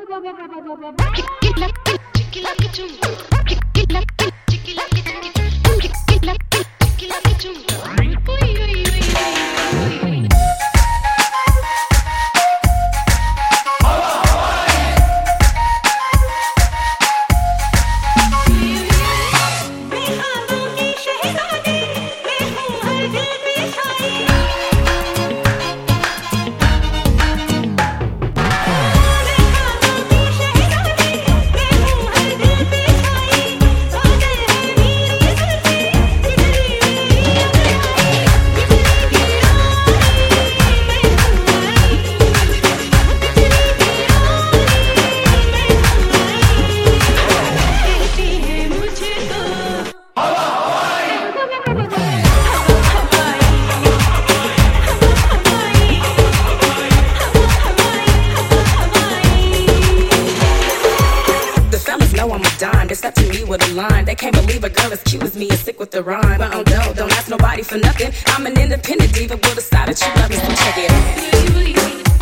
Step to me with a line. They can't believe a girl as cute as me is sick with the rhyme. But don't ask nobody for nothing. I'm an independent diva with a side that you love me, so check it out.